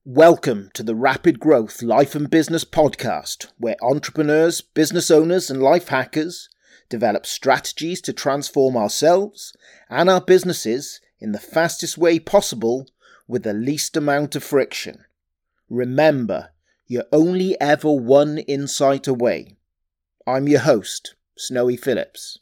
Welcome to the Rapid Growth Life and Business Podcast, where entrepreneurs, business owners and life hackers develop strategies to transform ourselves and our businesses in the fastest way possible with the least amount of friction. Remember, you're only ever one insight away. I'm your host, Snowy Phillips.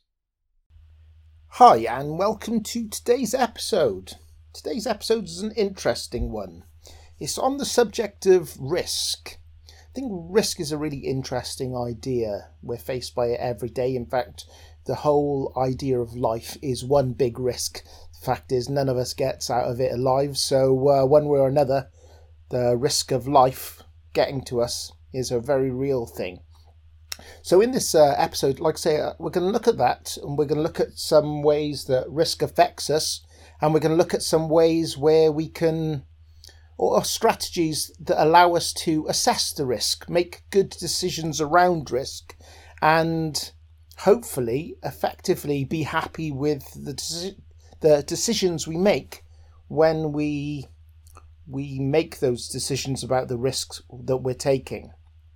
Hi and welcome to today's episode. Today's episode is an interesting one. It's on the subject of risk. I think risk is a really interesting idea. We're faced by it every day. In fact, the whole idea of life is one big risk. The fact is, none of us gets out of it alive. So one way or another, the risk of life getting to us is a very real thing. So in this episode, like I say, we're going to look at that, and we're going to look at some ways that risk affects us, and we're going to look at some ways where we can, or strategies that allow us to assess the risk, make good decisions around risk, and hopefully effectively be happy with the decisions we make when we make those decisions about the risks that we're taking.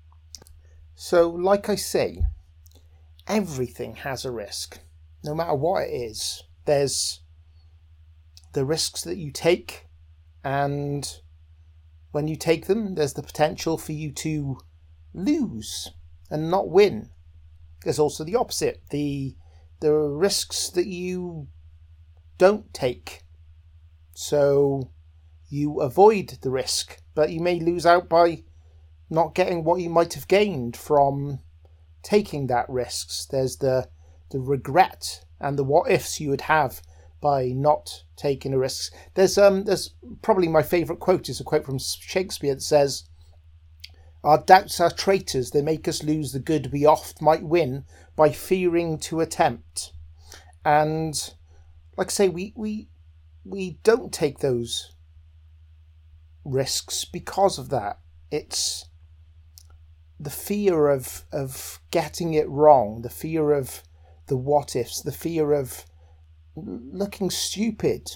So, like I say, everything has a risk, no matter what it is. There's the risks that you take, and when you take them, there's the potential for you to lose and not win. There's also the opposite, the risks that you don't take. So you avoid the risk, but you may lose out by not getting what you might have gained from taking that risks. There's the regret and the what ifs you would have by not taking a risk. There's probably my favourite quote is a quote from Shakespeare that says, "Our doubts are traitors, they make us lose the good we oft might win by fearing to attempt." And like I say, we don't take those risks because of that. It's the fear of getting it wrong, the fear of the what ifs, the fear of looking stupid.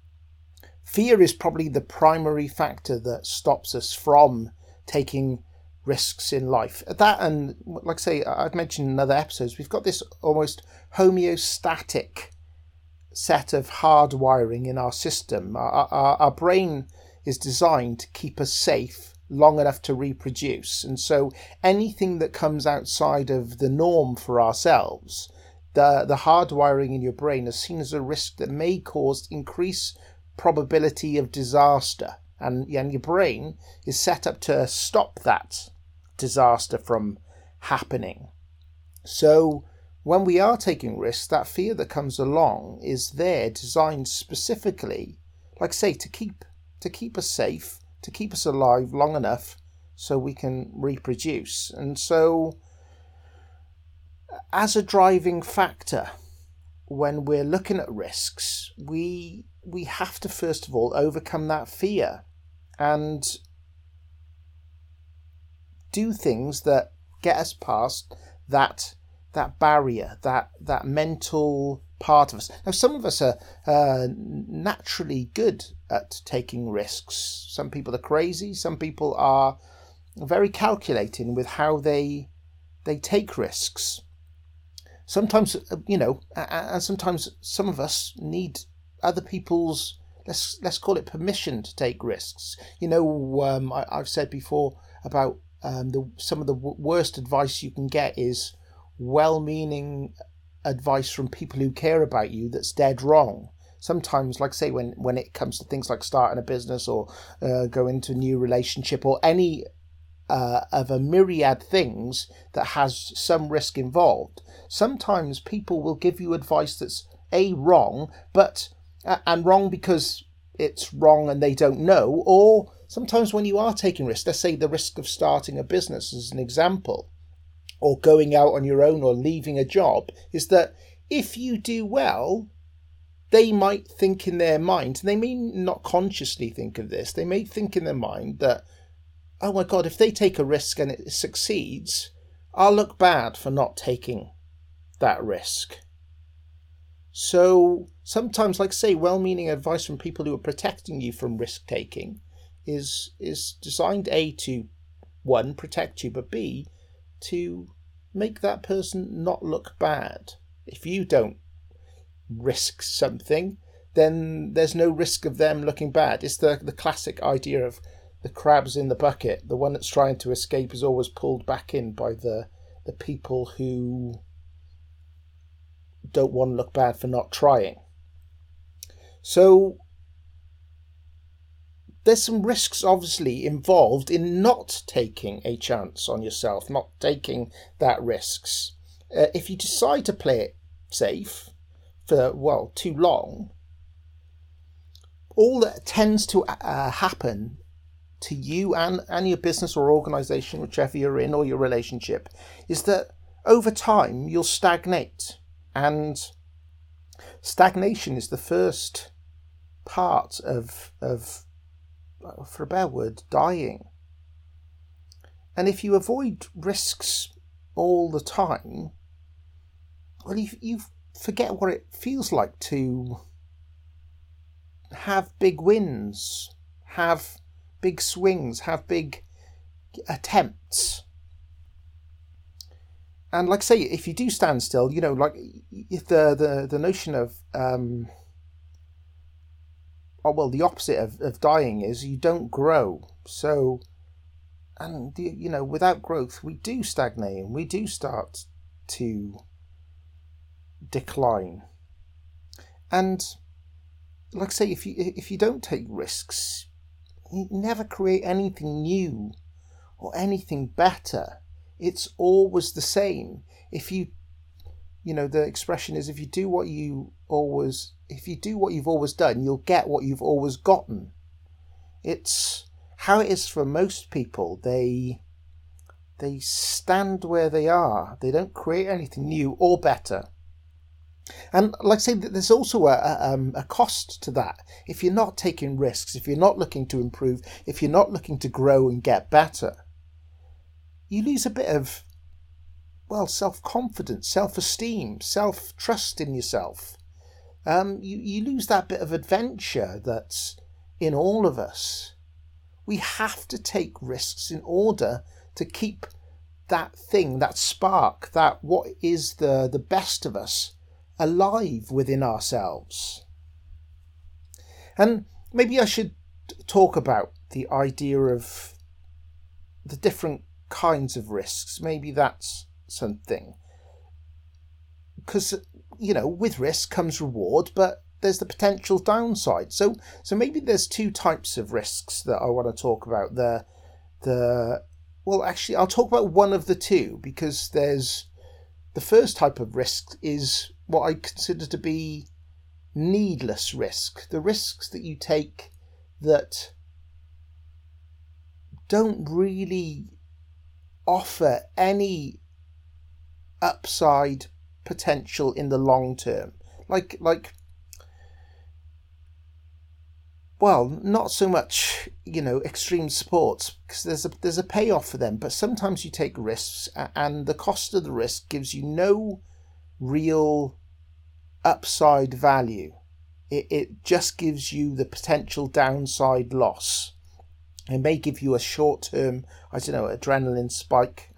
Fear is probably the primary factor that stops us from taking risks in life. That, and like I say, I've mentioned in other episodes, we've got this almost homeostatic set of hardwiring in our system. Our brain is designed to keep us safe long enough to reproduce, and so anything that comes outside of the norm for ourselves, the hardwiring in your brain is seen as a risk that may cause increased probability of disaster, and your brain is set up to stop that disaster from happening. So when we are taking risks, that fear that comes along is there designed specifically, like I say, to keep us safe, to keep us alive long enough so we can reproduce. And so as a driving factor, when we're looking at risks, we have to first of all overcome that fear and do things that get us past that barrier, that mental part of us. Now, some of us are naturally good at taking risks. Some people are crazy. Some people are very calculating with how they take risks. Sometimes, and sometimes some of us need other people's, let's call it, permission to take risks. I've said before about some of the worst advice you can get is well-meaning advice from people who care about you that's dead wrong. Sometimes, like I say, when it comes to things like starting a business or going into a new relationship or any of a myriad things that has some risk involved, sometimes people will give you advice that's wrong, and wrong because it's wrong and they don't know. Or sometimes when you are taking risks, let's say the risk of starting a business as an example, or going out on your own or leaving a job, is that if you do well, they might think in their mind, and they may not consciously think of this, they may think in their mind that, oh my God, if they take a risk and it succeeds, I'll look bad for not taking that risk. So sometimes, like say, well-meaning advice from people who are protecting you from risk-taking is designed A, to one, protect you, but B, to make that person not look bad. If you don't risk something, then there's no risk of them looking bad. It's the classic idea of the crabs in the bucket. The one that's trying to escape is always pulled back in by the people who don't want to look bad for not trying. So there's some risks obviously involved in not taking a chance on yourself, not taking that risks. If you decide to play it safe for, too long, all that tends to happen to you and your business or organisation, whichever you're in, or your relationship, is that over time you'll stagnate. And stagnation is the first part of for a better word, dying. And if you avoid risks all the time, well, you forget what it feels like to have big wins, have big swings, have big attempts. And like I say, if you do stand still, like if the notion of the opposite of dying is you don't grow. So, and without growth, we do stagnate and we do start to decline. And like I say, if you don't take risks, you never create anything new or anything better. It's always the same. If the expression is, if you do what you've always done, you'll get what you've always gotten. It's how it is for most people. They stand where they are. They don't create anything new or better. And like I say, there's also a cost to that. If you're not taking risks, if you're not looking to improve, if you're not looking to grow and get better, you lose a bit of, self-confidence, self-esteem, self-trust in yourself. You lose that bit of adventure that's in all of us. We have to take risks in order to keep that thing, that spark, that what is the best of us alive within ourselves. And maybe I should talk about the idea of the different kinds of risks. Maybe that's something. Because, with risk comes reward, but there's the potential downside. So maybe there's two types of risks that I want to talk about. I'll talk about one of the two, because there's the first type of risk is what I consider to be needless risk. The risks that you take that don't really offer any upside potential in the long term. Not so much, extreme sports, because there's a payoff for them, but sometimes you take risks and the cost of the risk gives you no real upside value. It just gives you the potential downside loss. It may give you a short-term, adrenaline spike,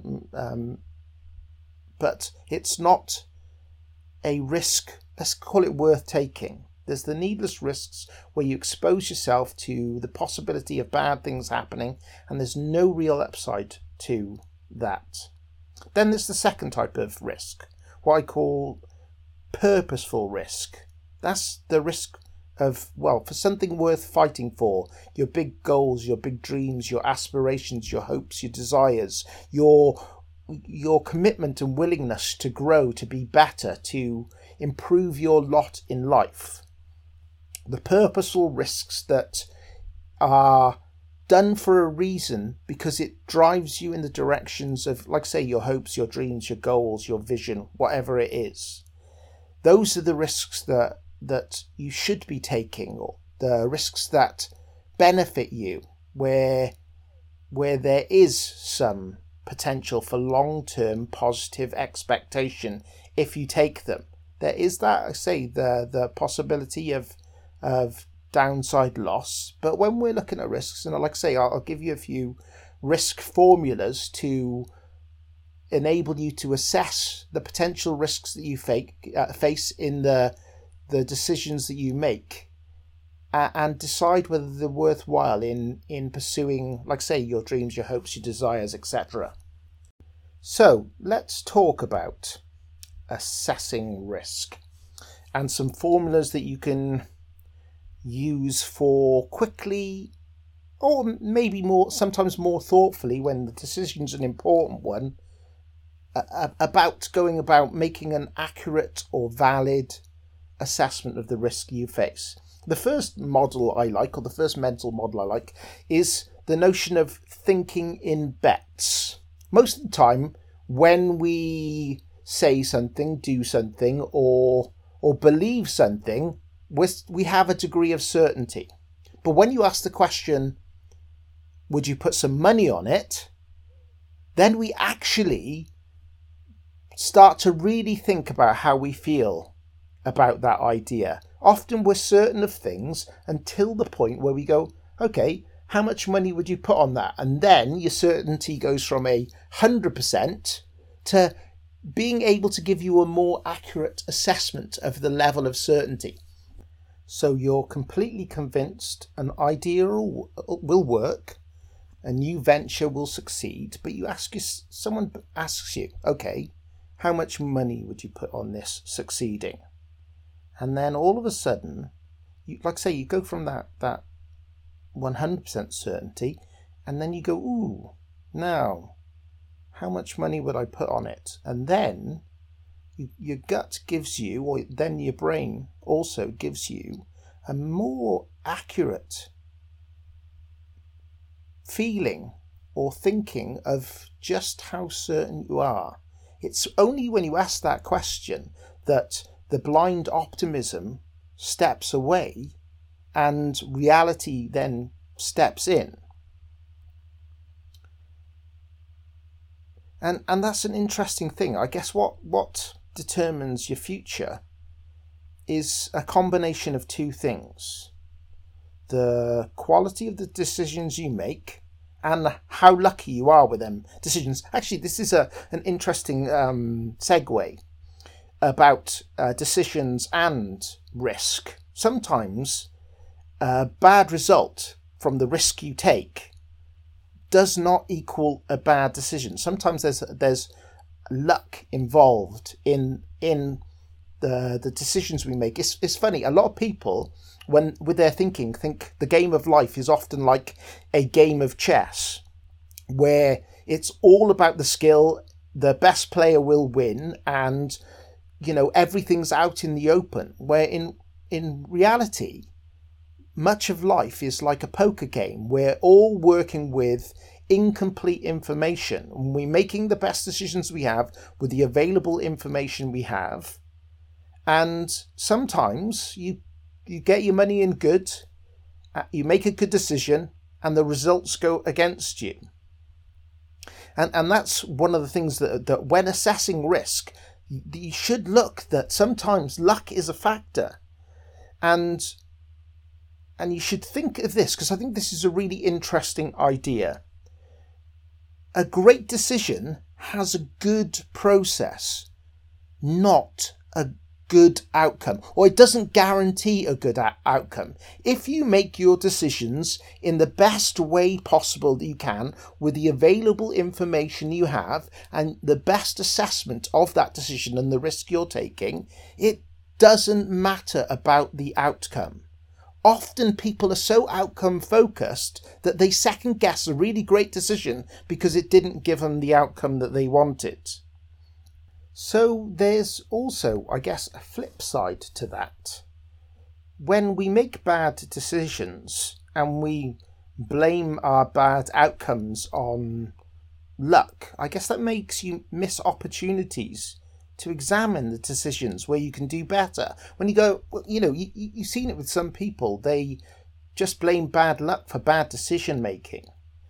but it's not a risk, let's call it worth taking. There's the needless risks where you expose yourself to the possibility of bad things happening, and there's no real upside to that. Then there's the second type of risk, what I call purposeful risk. That's the risk of, for something worth fighting for, your big goals, your big dreams, your aspirations, your hopes, your desires, your commitment and willingness to grow, to be better, to improve your lot in life. The purposeful risks that are done for a reason, because it drives you in the directions of, your hopes, your dreams, your goals, your vision, whatever it is. Those are the risks that you should be taking, or the risks that benefit you, where there is some potential for long-term positive expectation if you take them. There is that, the possibility of downside loss. But when we're looking at risks, and like I say, I'll give you a few risk formulas to enable you to assess the potential risks that you face in the decisions that you make, and decide whether they're worthwhile in pursuing, like say, your dreams, your hopes, your desires, etc. So let's talk about assessing risk and some formulas that you can use for quickly, or maybe sometimes more thoughtfully when the decision's an important one, about going about making an accurate or valid assessment of the risk you face. The first model I like, or the first mental model I like, is the notion of thinking in bets. Most of the time, when we say something, do something, or believe something, we have a degree of certainty. But when you ask the question, would you put some money on it? Then we actually start to really think about how we feel about that idea. Often we're certain of things until the point where we go, okay, how much money would you put on that? And then your certainty goes from 100% to being able to give you a more accurate assessment of the level of certainty. So you're completely convinced an idea will work, a new venture will succeed, but someone asks you, okay, how much money would you put on this succeeding? And then all of a sudden, you go from that 100% certainty, and then you go, ooh, now, how much money would I put on it? And then your gut gives you, or then your brain also gives you, a more accurate feeling or thinking of just how certain you are. It's only when you ask that question that the blind optimism steps away and reality then steps in. And that's an interesting thing. I guess what determines your future is a combination of two things: the quality of the decisions you make and how lucky you are with them decisions. Actually, this is an interesting segue about decisions and risk. Sometimes a bad result from the risk you take does not equal a bad decision. Sometimes there's luck involved in the decisions we make. It's funny, a lot of people, when with their thinking, think the game of life is often like a game of chess, where it's all about the skill, the best player will win, and everything's out in the open. Where in reality, much of life is like a poker game. We're all working with incomplete information, and we're making the best decisions we have with the available information we have. And sometimes you get your money in good, you make a good decision, and the results go against you. And that's one of the things that when assessing risk, you should look that sometimes luck is a factor. And you should think of this, because I think this is a really interesting idea. A great decision has a good process, not a good outcome, or it doesn't guarantee a good outcome. If you make your decisions in the best way possible that you can, with the available information you have and the best assessment of that decision and the risk you're taking, it doesn't matter about the outcome. Often people are so outcome focused that they second guess a really great decision because it didn't give them the outcome that they wanted. So there's also, I guess, a flip side to that. When we make bad decisions and we blame our bad outcomes on luck, I guess that makes you miss opportunities to examine the decisions where you can do better. When you go, you've seen it with some people, they just blame bad luck for bad decision making.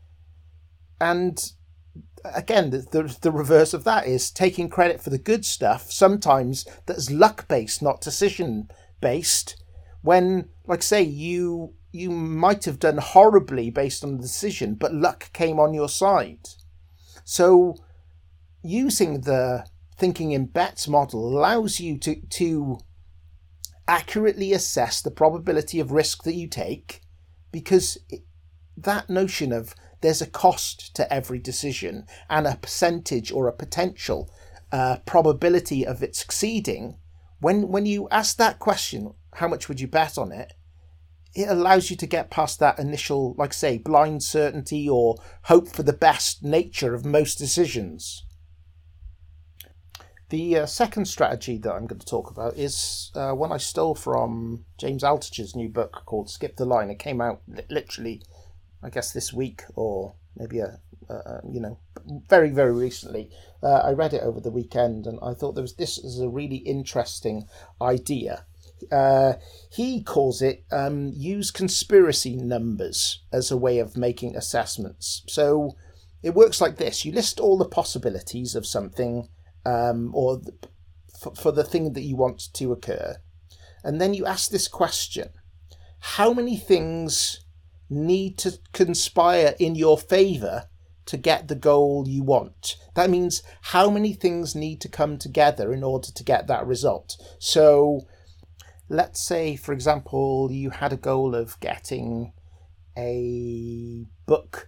And again, the reverse of that is taking credit for the good stuff, sometimes that's luck-based, not decision-based, when, like say, you might have done horribly based on the decision, but luck came on your side. So using the thinking in bets model allows you to accurately assess the probability of risk that you take, because that notion of there's a cost to every decision and a percentage or a potential probability of it succeeding, when you ask that question, how much would you bet on it, it allows you to get past that initial, like say, blind certainty or hope for the best nature of most decisions. The second strategy that I'm going to talk about is one I stole from James Altucher's new book called Skip the Line. It came out literally, I guess, this week, or maybe very, very recently. I read it over the weekend, and I thought this is a really interesting idea. He calls it use conspiracy numbers as a way of making assessments. So it works like this. You list all the possibilities of something, or for the thing that you want to occur. And then you ask this question: how many things need to conspire in your favour to get the goal you want? That means how many things need to come together in order to get that result. So let's say, for example, you had a goal of getting a book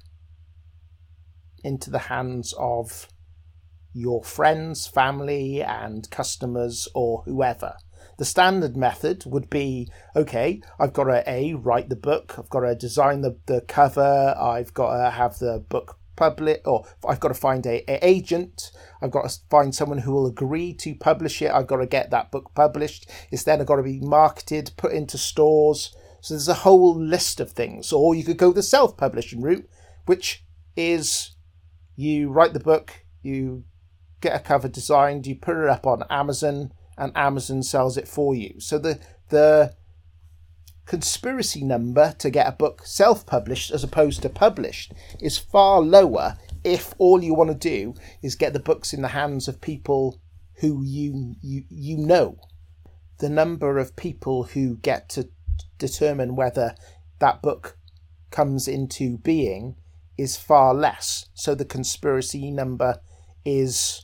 into the hands of your friends, family, and customers, or whoever. The standard method would be, okay, I've got to write the book, I've got to design the cover, I've got to have the book published, or I've got to find a agent, I've got to find someone who will agree to publish it, I've got to get that book published, it's then got to be marketed, put into stores. So there's a whole list of things. Or you could go the self-publishing route, which is you write the book, you get a cover designed, you put it up on Amazon, and Amazon sells it for you. So the conspiracy number to get a book self-published as opposed to published is far lower if all you want to do is get the books in the hands of people who you know. The number of people who get to determine whether that book comes into being is far less. So the conspiracy number is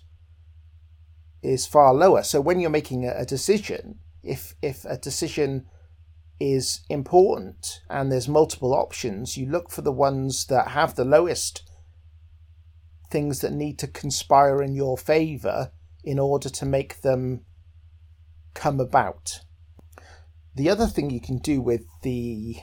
far lower. So when you're making a decision, if a decision is important and there's multiple options, you look for the ones that have the lowest things that need to conspire in your favour in order to make them come about. The other thing you can do with the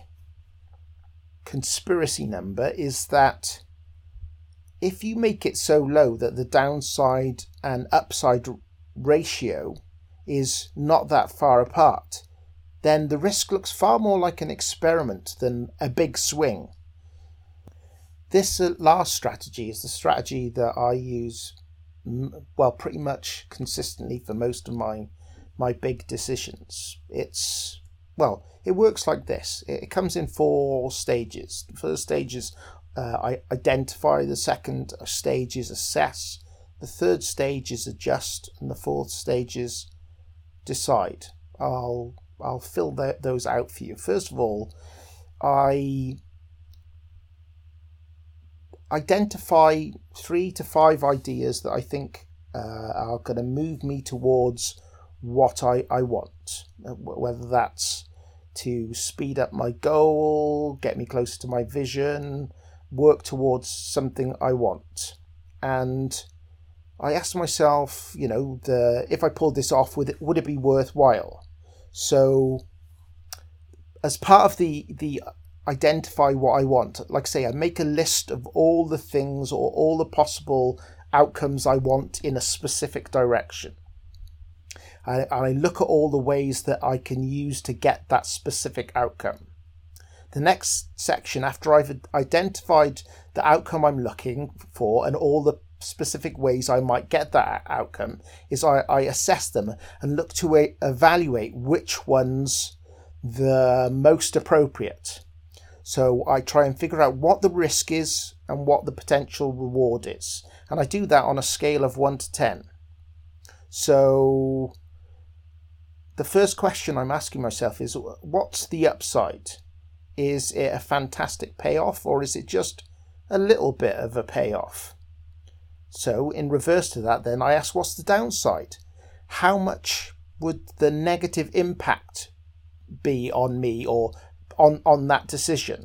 conspiracy number is that if you make it so low that the downside and upside ratio is not that far apart, then the risk looks far more like an experiment than a big swing. This last strategy is the strategy that I use, pretty much consistently for most of my big decisions. It works like this. It comes in 4 stages. The first stage is I identify. The second stage is assess. The third stage is adjust, and the fourth stage is decide. I'll fill those out for you. First of all, I identify 3 to 5 ideas that I think are going to move me towards what I want, whether that's to speed up my goal, get me closer to my vision, work towards something I want. And I asked myself, if I pulled this off, would it be worthwhile? So as part of the identify what I want, like say, I make a list of all the things or all the possible outcomes I want in a specific direction. And I look at all the ways that I can use to get that specific outcome. The next section, after I've identified the outcome I'm looking for and all the specific ways I might get that outcome, is I assess them and look to evaluate which one's the most appropriate. So I try and figure out what the risk is and what the potential reward is. And I do that on a scale of 1 to 10. So the first question I'm asking myself is, what's the upside? Is it a fantastic payoff, or is it just a little bit of a payoff? So in reverse to that, then I ask, what's the downside? How much would the negative impact be on me or on that decision?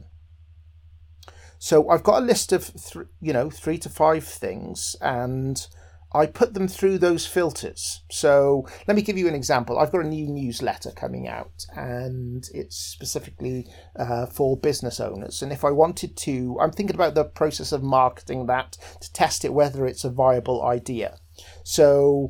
So I've got a list of 3 to 5 things, and I put them through those filters. So let me give you an example. I've got a new newsletter coming out, and it's specifically for business owners. And if I wanted to, I'm thinking about the process of marketing that to test it, whether it's a viable idea. So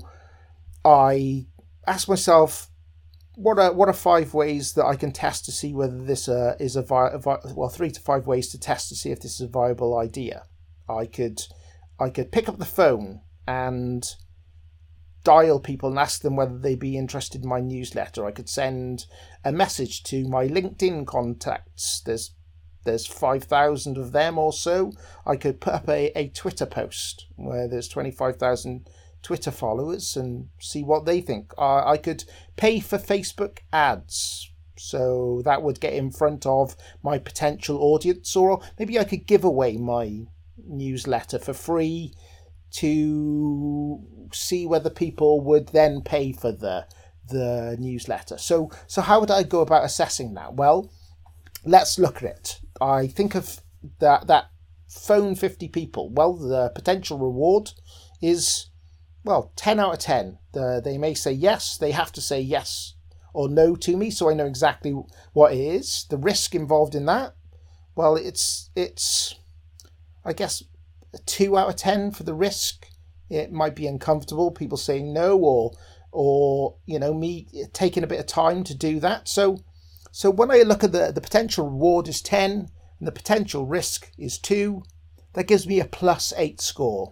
I asked myself, what are 5 ways that I can test to see whether this is 3 to 5 ways to test to see if this is a viable idea. I could pick up the phone and dial people and ask them whether they'd be interested in my newsletter. I could send a message to my LinkedIn contacts. There's 5,000 of them or so. I could put up a Twitter post where there's 25,000 Twitter followers and see what they think. I could pay for Facebook ads, so that would get in front of my potential audience, or maybe I could give away my newsletter for free to see whether people would then pay for the newsletter. So how would I go about assessing that? Well, let's look at it. I think of that phone 50 people. Well, the potential reward is, 10 out of 10. They may say yes. They have to say yes or no to me, so I know exactly what it is. The risk involved in that, well, it's I guess 2 out of 10 for the risk. It might be uncomfortable, people saying no, or me taking a bit of time to do that. So when I look at the potential reward is 10 and the potential risk is 2, that gives me a +8 score.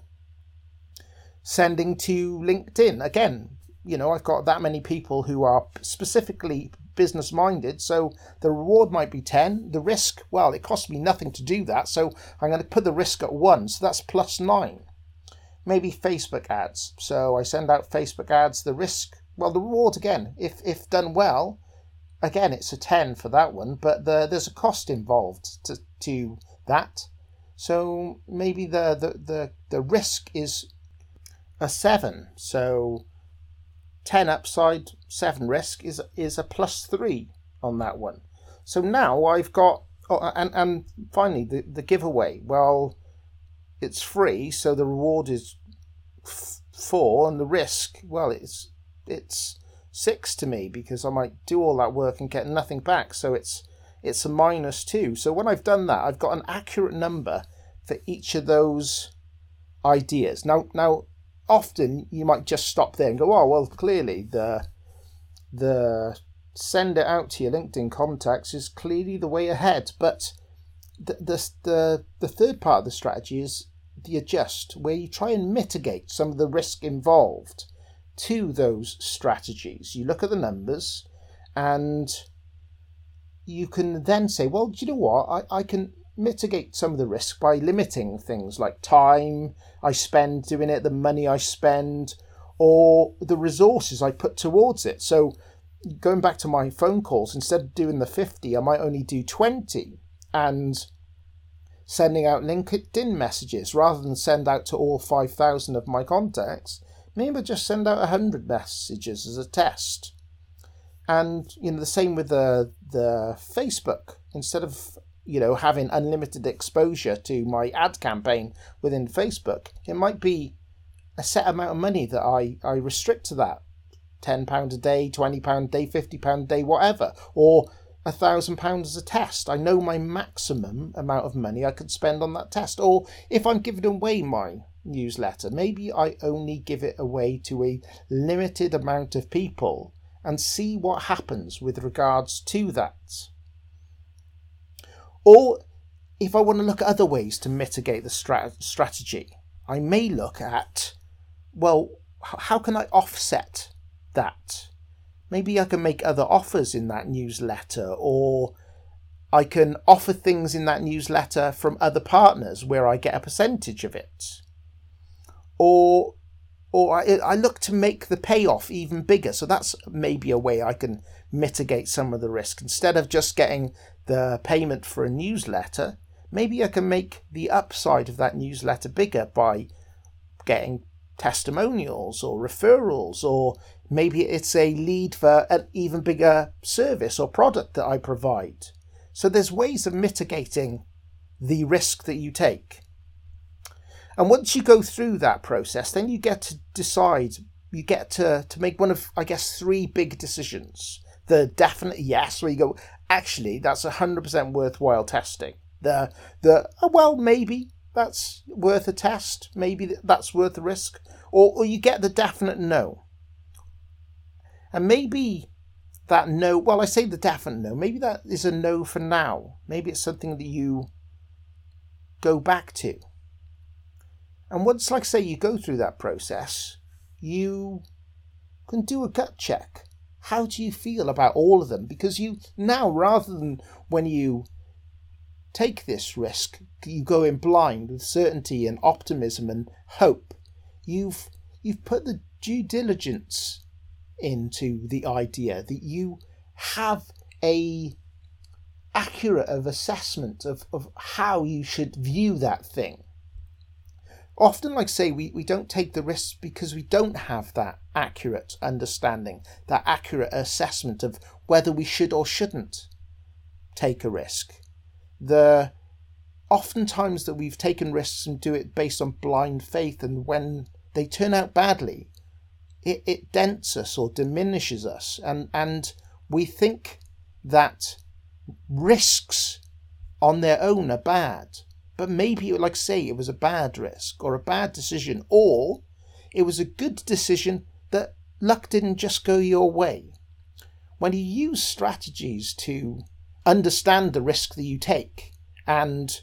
Sending to LinkedIn, again, I've got that many people who are specifically business minded, so the reward might be 10. The risk, well, it costs me nothing to do that, so I'm going to put the risk at 1, so that's +9. Maybe Facebook ads, so I send out Facebook ads. The risk, well, the reward, again, if done well, again, it's a 10 for that one, but there's a cost involved to that, so maybe the risk is a 7, so 10 upside, 7 risk is a +3 on that one. So now I've got, and finally the giveaway. Well, it's free, so the reward is 4, and the risk, well, it's 6 to me, because I might do all that work and get nothing back. So it's a -2. So when I've done that, I've got an accurate number for each of those ideas. Now. Often you might just stop there and go, oh, well, clearly the send it out to your LinkedIn contacts is clearly the way ahead. But the third part of the strategy is the adjust, where you try and mitigate some of the risk involved to those strategies. You look at the numbers and you can then say, well, do you know what? I can mitigate some of the risk by limiting things like time I spend doing it, the money I spend, or the resources I put towards it. So going back to my phone calls, instead of doing the 50, I might only do 20, and sending out LinkedIn messages rather than send out to all 5,000 of my contacts. Maybe just send out 100 messages as a test. And the same with the Facebook. Instead of having unlimited exposure to my ad campaign within Facebook, it might be a set amount of money that I restrict to that. £10 a day, £20 a day, £50 a day, whatever, or £1,000 as a test. I know my maximum amount of money I could spend on that test. Or if I'm giving away my newsletter, maybe I only give it away to a limited amount of people and see what happens with regards to that. Or if I want to look at other ways to mitigate the strategy, I may look at, well, how can I offset that? Maybe I can make other offers in that newsletter, or I can offer things in that newsletter from other partners where I get a percentage of it. Or or I look to make the payoff even bigger. So that's maybe a way I can mitigate some of the risk. Instead of just getting the payment for a newsletter, maybe I can make the upside of that newsletter bigger by getting testimonials or referrals, or maybe it's a lead for an even bigger service or product that I provide. So there's ways of mitigating the risk that you take. And once you go through that process, then you get to decide, you get to make one of, I guess, 3 big decisions. The definite yes, where you go, actually, that's 100% worthwhile testing. Well, maybe that's worth a test. Maybe that's worth the risk. Or you get the definite no. And maybe that no, well, I say the definite no, maybe that is a no for now. Maybe it's something that you go back to. And once, like say, you go through that process, you can do a gut check. How do you feel about all of them? Because you now, rather than when you take this risk, you go in blind with certainty and optimism and hope. You've put the due diligence into the idea that you have a accurate of assessment of how you should view that thing. Often, like say, we don't take the risks because we don't have that accurate understanding, that accurate assessment of whether we should or shouldn't take a risk. The oftentimes that we've taken risks and do it based on blind faith, and when they turn out badly, it dents us or diminishes us, and we think that risks on their own are bad. But maybe, like say, it was a bad risk or a bad decision, or it was a good decision that luck didn't just go your way. When you use strategies to understand the risk that you take and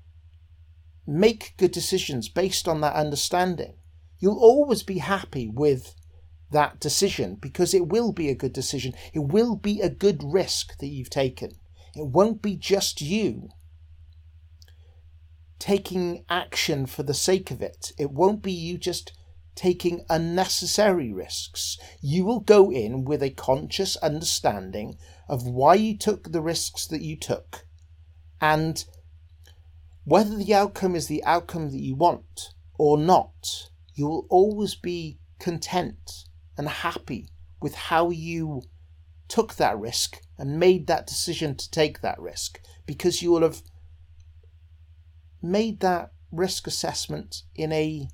make good decisions based on that understanding, you'll always be happy with that decision, because it will be a good decision. It will be a good risk that you've taken. It won't be just you taking action for the sake of it. It won't be you just taking unnecessary risks. You will go in with a conscious understanding of why you took the risks that you took, and whether the outcome is the outcome that you want or not, you will always be content and happy with how you took that risk and made that decision to take that risk, because you will have made that risk assessment in a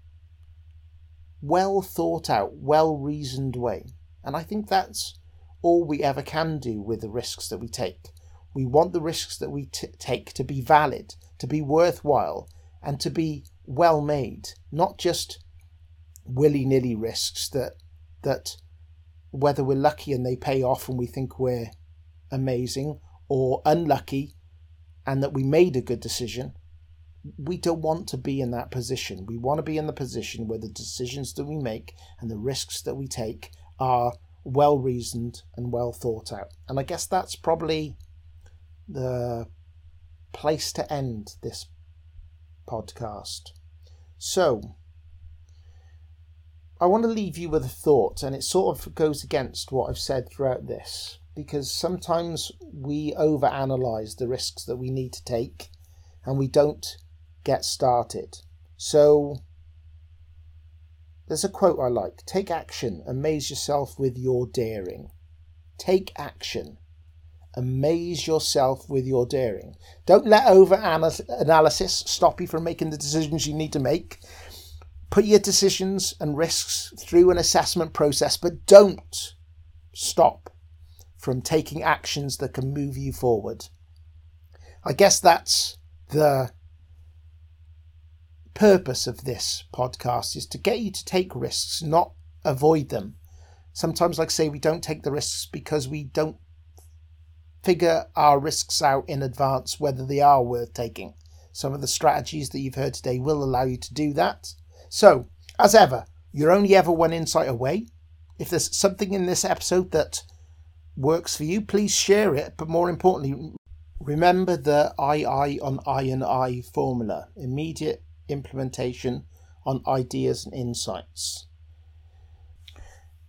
well thought out, well reasoned way. And I think that's all we ever can do with the risks that we take. We want the risks that we take to be valid, to be worthwhile, and to be well made, not just willy-nilly risks that whether we're lucky and they pay off and we think we're amazing, or unlucky and that we made a good decision. We don't want to be in that position. We want to be in the position where the decisions that we make and the risks that we take are well reasoned and well thought out. And I guess that's probably the place to end this podcast. So I want to leave you with a thought, and it sort of goes against what I've said throughout this, because sometimes we overanalyze the risks that we need to take and we don't get started. So there's a quote I like: take action, amaze yourself with your daring. Take action, amaze yourself with your daring. Don't let over-analysis stop you from making the decisions you need to make. Put your decisions and risks through an assessment process, but don't stop from taking actions that can move you forward. I guess that's the purpose of this podcast, is to get you to take risks, not avoid them. Sometimes, like I say, we don't take the risks because we don't figure our risks out in advance, whether they are worth taking. Some of the strategies that you've heard today will allow you to do that. So, as ever, you're only ever one insight away. If there's something in this episode that works for you, please share it. But more importantly, remember the II on I and I formula: immediate implementation on ideas and insights.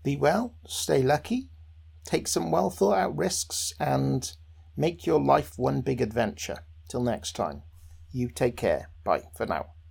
Be well, stay lucky, take some well thought out risks, and make your life one big adventure. Till next time, you take care. Bye for now.